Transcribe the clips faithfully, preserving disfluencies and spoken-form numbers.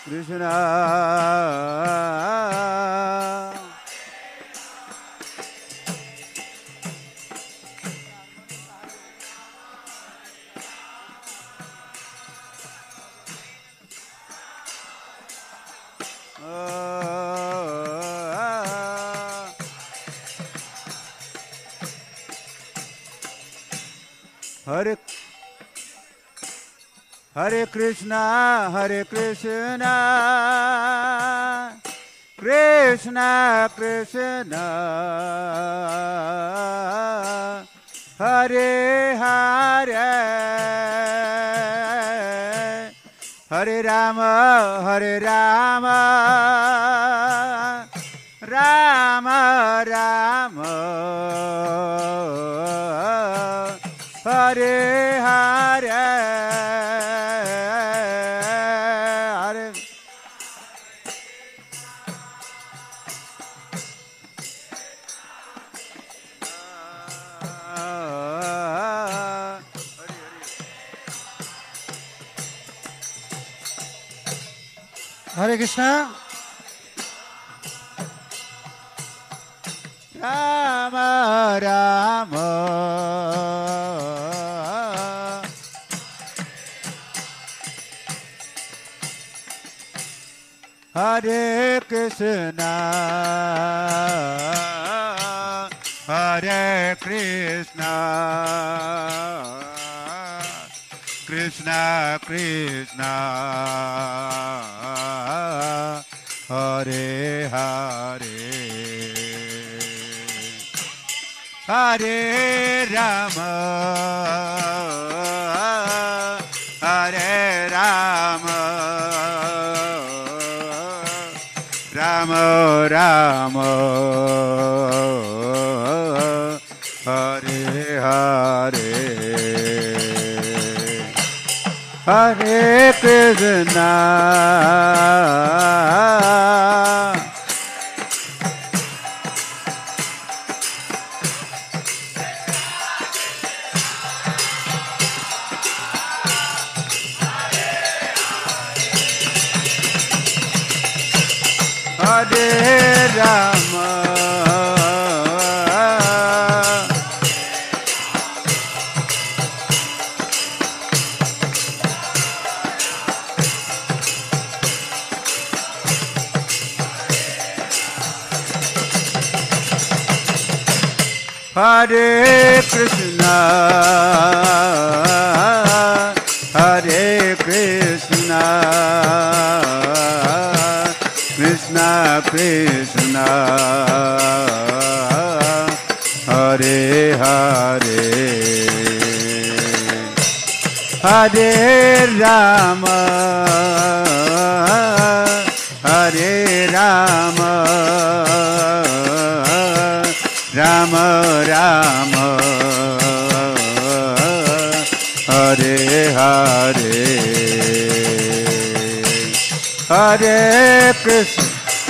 Krishna Hare Hare Krishna, Hare Krishna, Krishna Krishna, Hare Hare, Hare Rama, Hare Rama, Rama Rama, Hare Hare. Hare Krishna. Rama Rama, Hare Krishna, Hare Krishna, Krishna Krishna, Hare Hare, Hare Rama, Hare Rama, Rama Rama, Hare Hare, Hare Krishna, Hare Rama, Hare Krishna, Hare Krishna, Krishna Krishna, Hare Hare, Hare Rama, Hare Rama, Rama Rama, Hare Hare, Hare Krishna,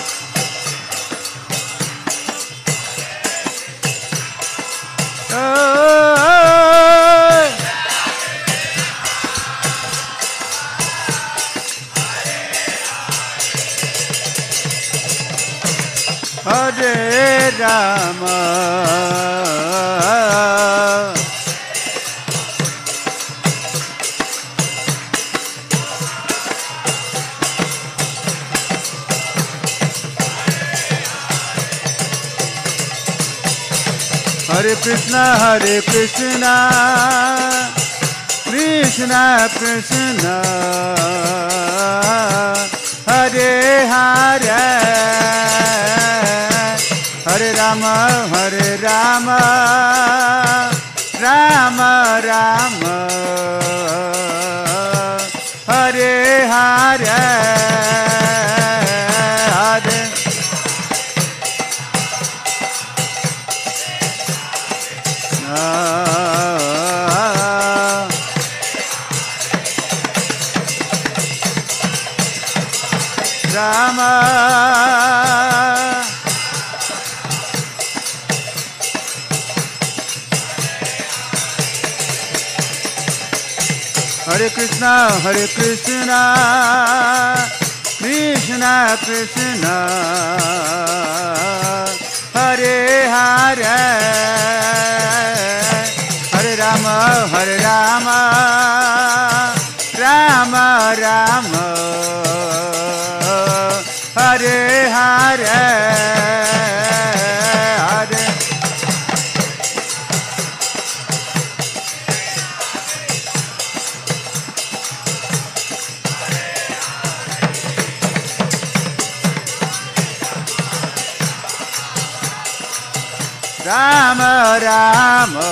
Hare Rama, Hare Krishna, Hare Krishna, Krishna Krishna, Hare Hare, Hare Rama, Hare Rama, Rama Rama, Hare Hare, Hare Rama, Hare Krishna, Hare Krishna, Krishna Krishna Hare Hare Hare Rama Hare Rama Rama Rama Hare Hare Hare Rama Rama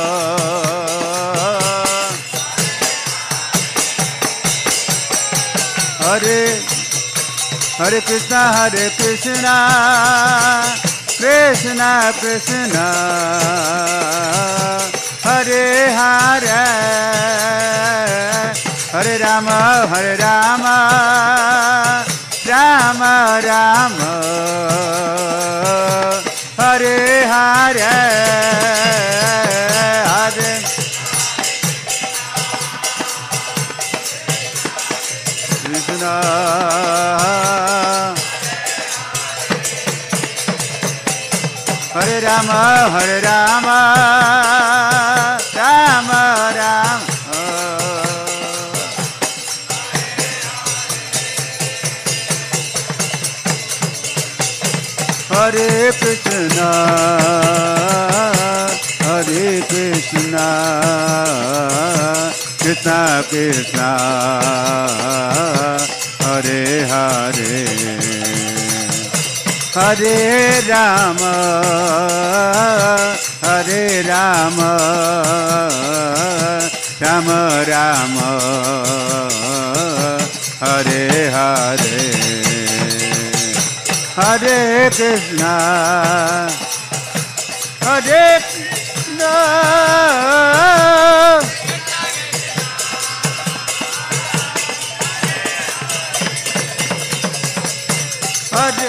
Hare Hare Krishna Hare Krishna Krishna Krishna Hare Hare Hare Rama Hare Rama Rama Rama Hare Hare Hare Krishna Hare Rama Hare Rama Rama Rama Hare Krishna Hare Krishna Krishna Krishna Hare Hare Hare Rama Hare Rama Rama Rama Hare Hare Hare Krishna Hare Krishna Hare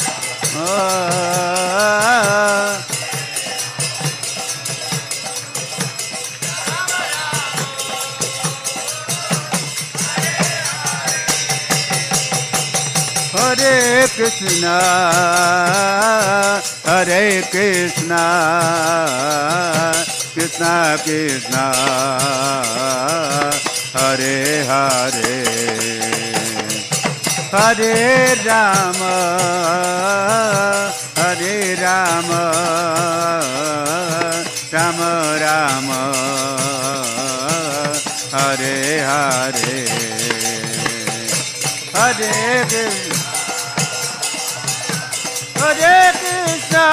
Hare Krishna Hare Krishna Krishna Krishna Hare Hare Hare Rama Hare Rama Rama Rama Hare Hare Hare Krishna Hare Krishna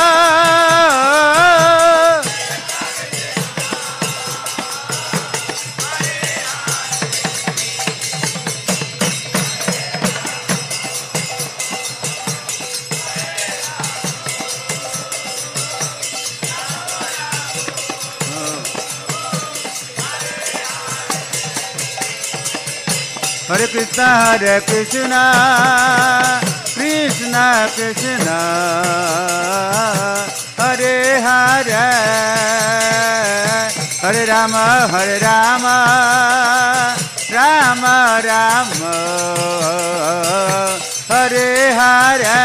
Hare Krishna Hare Krishna Krishna Krishna Hare Hare Hare Rama Hare Rama Rama Rama Hare Hare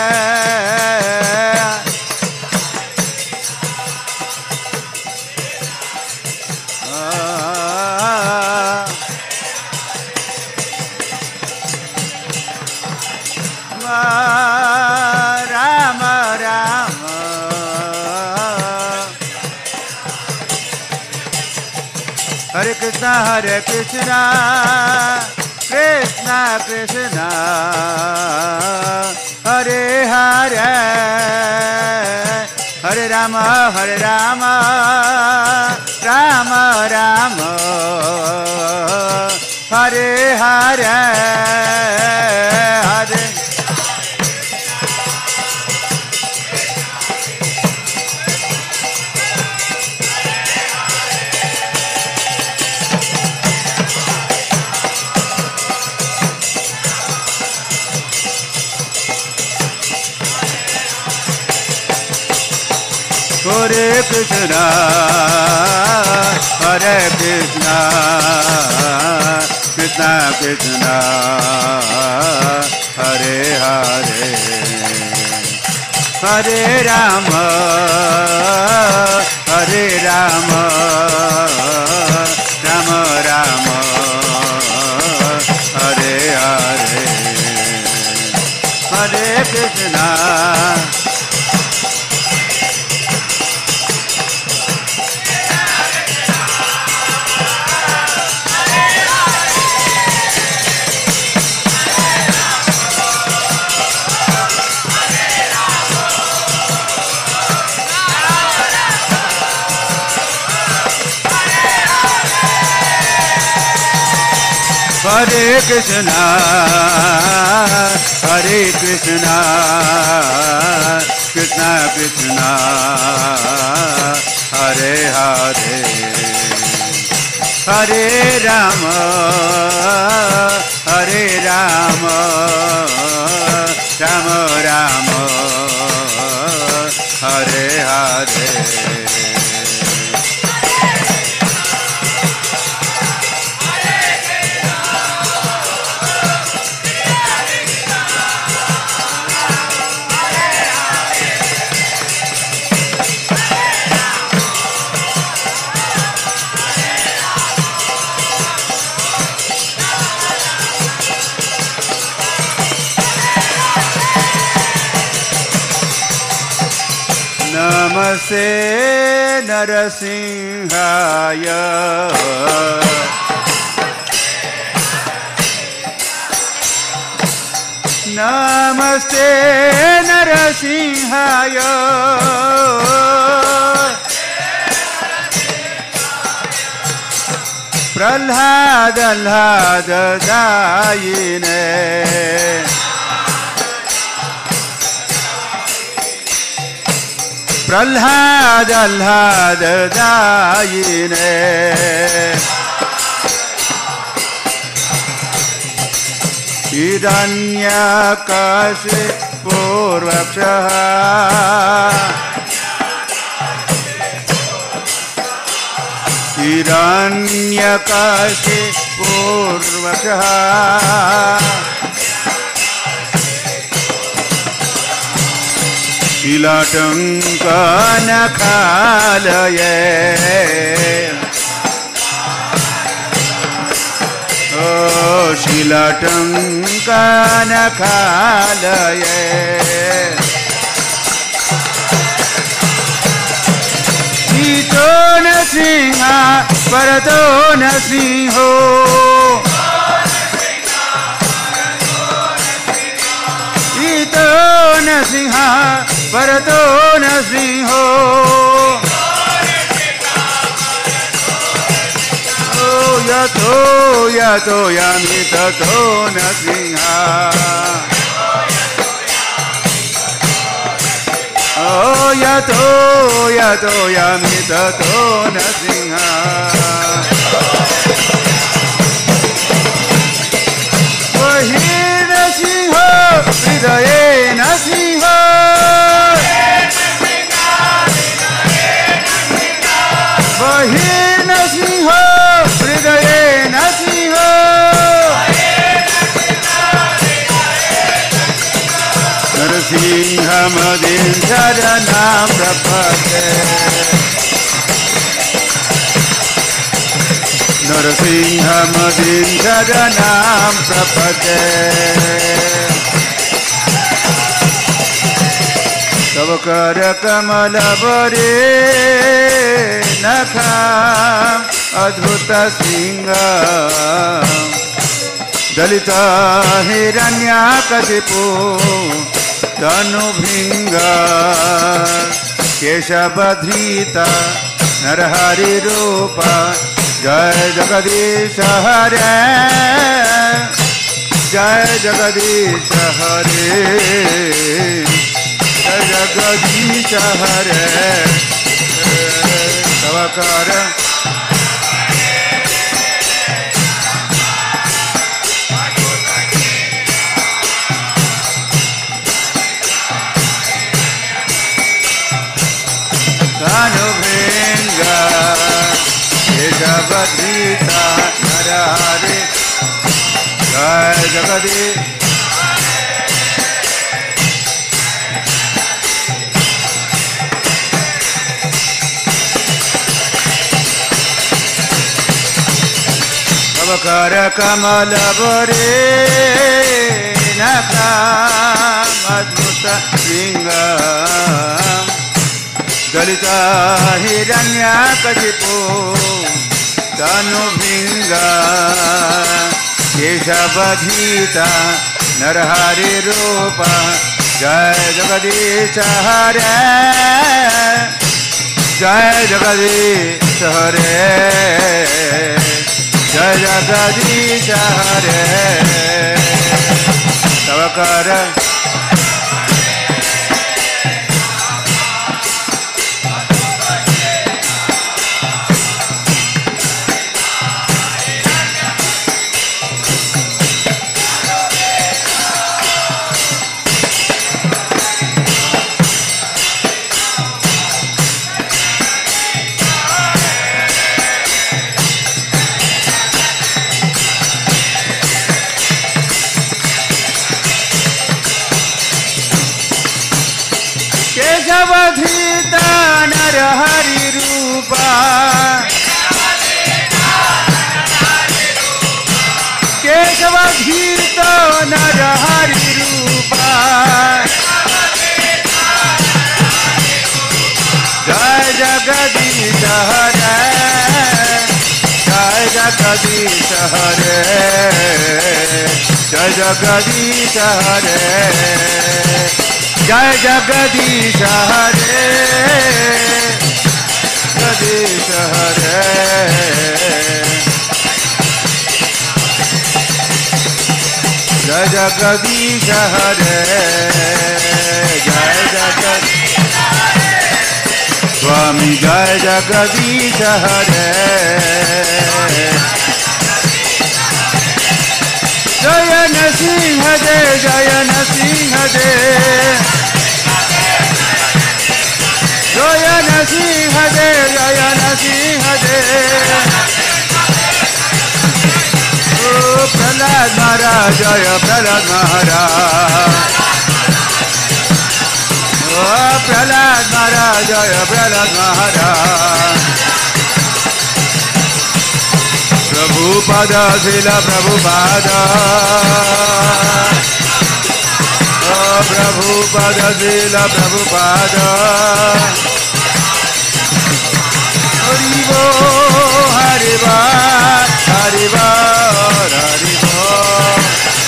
Rama Rama Hare Krishna Hare Krishna Krishna Krishna Hare Hare Hare Rama Hare Rama Rama Rama Hare Hare Hare Hare Krishna Hare Krishna Krishna Krishna Hare Hare Hare Rama Hare Rama Rama Rama Hare Hare Hare Krishna Hare Krishna, Hare Krishna, Krishna Krishna, Hare Hare, Hare Rama, Hare Rama, Rama Rama, Hare Hare. Namaste Narasimhaya Namaste Narasimhaya Prahlad Alhad Dayine Prahlad Alhad Dayine Hiranyakashipu Vakshaha Hiranyakashipu Vakshaha Shilatankanakalaye Oh Shilatankanakalaye Ito Narasimha Parato Narasimho Ito Narasimha Parato Narasimho Oh Yato Yato Yami Tato Narasimha Oh Yato Yato Yami Tato Narasimha Vahi Narasimha Hridaye Narasimha Vahi Narasimha Hridaye Narasimha Narasimha Madin Sharanam Prapate Narasimha Madin Sharanam Prapate Tava Kara Kamala Bari Nakham Adhuta Singam Dalita Hiranyakashipu Tanu Bhinga Keshabadhrita Narahari Rupa Jai Jagadisha Hare Jai Jagadisha Hare Jai Jagadisha Hare Tavakara Tanu Bhinga Keshabadhrita Narahari Jai Jagadish कर कमल बरे नमद्भुत लिंगम दलित हिरण्यकशिपु तनुभृंगा केशवधीता नरहरि रूप जय जगदीश हरे जय जगदीश हरे जय जगदीश हरे तव कर केशवधीता नरहरि रूपा केशवधीता नरहरि रूपा जय जगदीश हरे जय जगदीश हरे जय जगदीश हरे जय जगदीश हरे जगदीश हरे जय जगदीश हरे जय जगदीश स्वामी जय जगदीश हरे जय नरसिंह देव जय नरसिंह देव जय नरसिंह देव जय नरसिंह देव ओ प्रहलाद महाराज जय प्रहलाद महाराज ओ प्रहलाद महाराज जय प्रहलाद महाराज प्रभुपाद शिल प्रभुपाद ओ प्रभुपाद शिल प्रभुपाद हरि बोल हरि बोल हरि बोल हरि बोल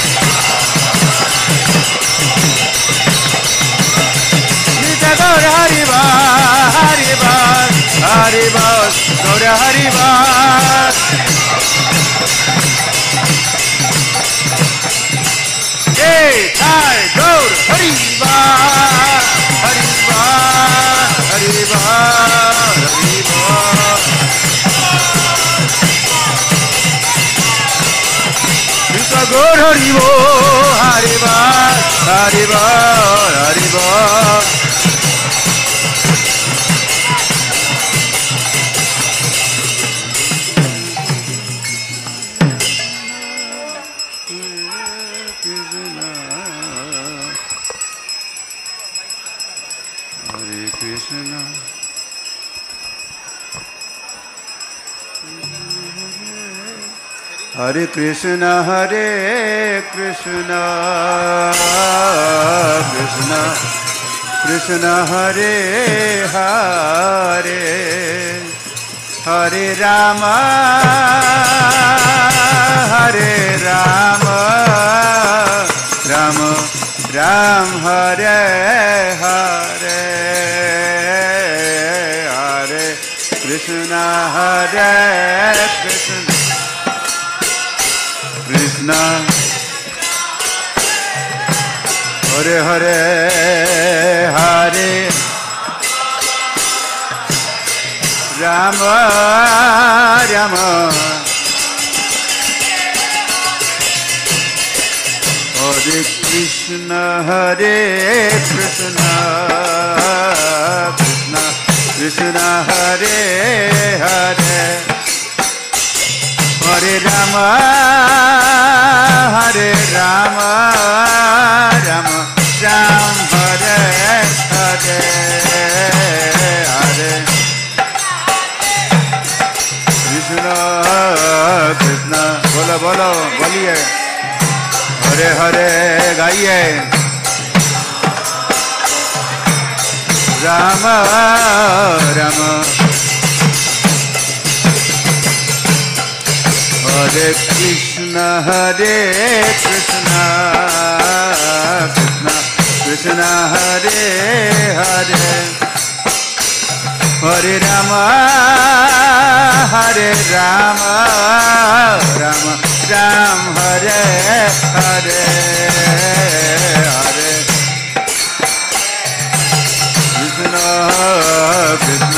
नित्य गौर हरि बोल हरि बोल हरि बोल गौर हरि बोल Hey, hi, Gaur, Hari Bol, Hari Bol, Hari Bol, Hari Bol. Nitya Gaur, Hari Bol, Hari Bol, Hari Bol, Hari Bol. Krishna Hare Krishna Hare Krishna Krishna Krishna Hare Hare Hare Rama Hare Rama Rama Ram Hare Hare Hare Krishna Hare Krishna Krishna Hare Hare Hare Rama Rama Hare Krishna Hare Krishna Krishna Krishna Hare Hare Hare Rama Hare Rama Rama Ram Hare Hare Hare Krishna Krishna बोलो बोलिए हरे हरे गाइए राम राम हरे कृष्ण हरे कृष्ण कृष्ण कृष्ण हरे हरे हरे राम हरे राम राम राम हरे हरे हरे कृष्ण कृष्ण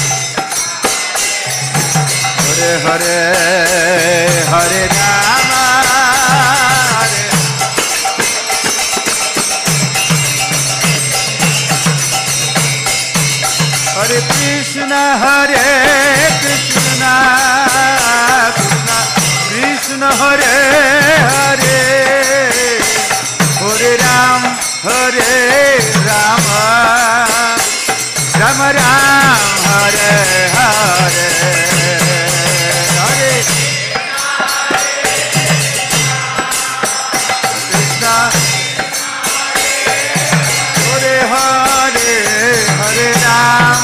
हरे हरे हरे राम हरे हरे कृष्ण हरे कृष्ण कृष्ण कृष्ण हरे हरे हरे राम हरे राम राम राम हरे हरे हरे कृष्ण हरे हरे हरे राम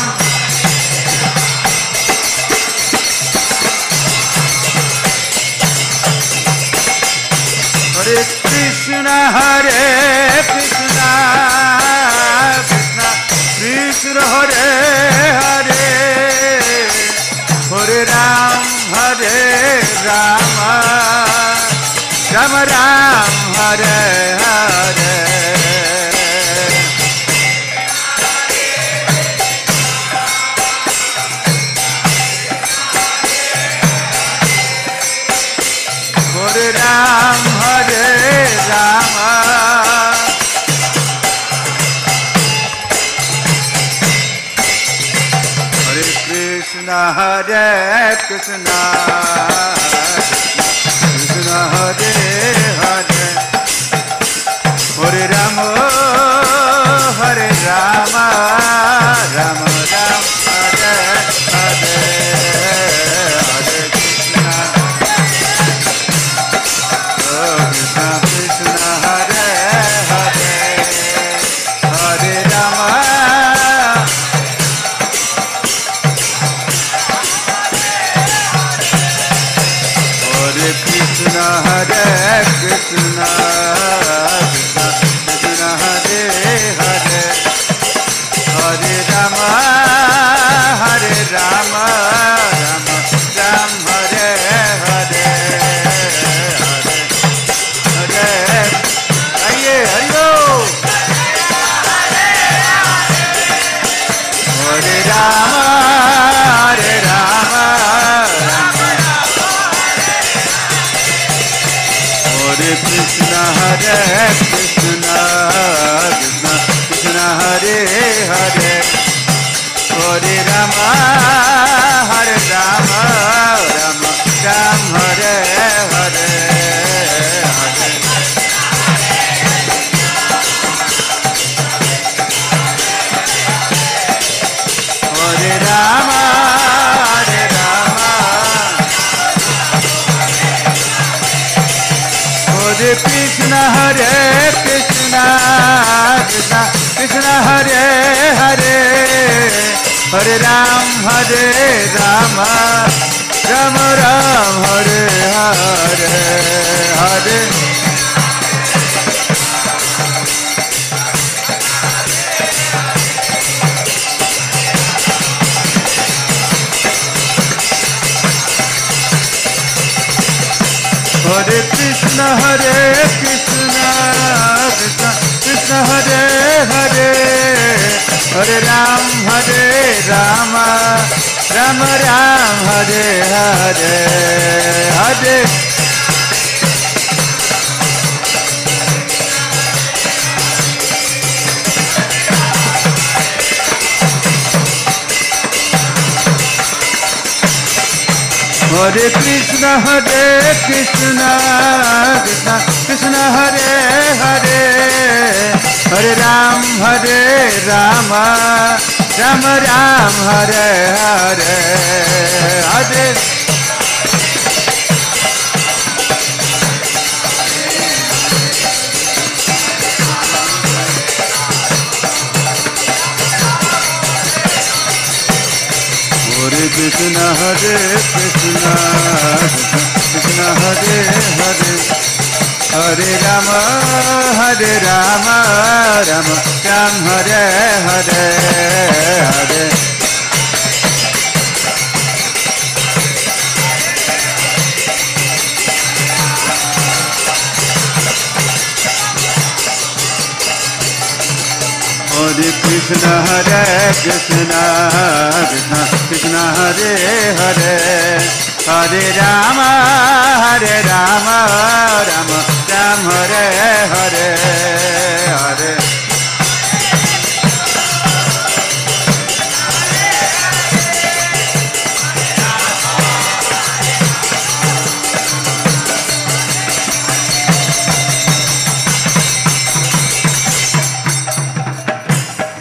हरे कृष्ण हरे कृष्ण कृष्ण कृष्ण हरे हरे हरे राम हरे राम राम राम हरे हरे हरे राम हरे राम हरे कृष्ण हरे कृष्ण कृष्ण हरे हरे हरे राम हरे राम राम राम हरे हरे हरे कृष्ण कृष्ण कृष्ण हरे हरे हरे राम हरे कृष्ण हरे कृष्ण कृष्ण कृष्ण हरे हरे हरे राम हरे राम राम राम हरे हरे हरे हरे आइए हरिओ हरे राम हरे राम हरे कृष्ण हरे कृष्ण कृष्ण कृष्ण हरे हरे हरे राम हरे राम राम राम हरे हरे हरे हरे राम हरे राम हरे कृष्ण हरे कृष्ण कृष्ण कृष्ण हरे हरे हरे राम हरे राम राम राम हरे हरे हरे हरे कृष्ण हरे कृष्ण कृष्ण कृष्ण हरे हरे हरे राम हरे राम राम राम हरे हरे हरे हरे कृष्ण हरे कृष्ण कृष्ण कृष्ण हरे हरे हरे राम हरे Ram Ram Ram Hare Hare Hare Krishna Hare Krishna Krishna Hare Hare Hare Rama Hare Rama Rama Ram Hare Hare Hare Hare Krishna Hare Krishna Krishna Krishna Hare Hare Hare Rama Hare Rama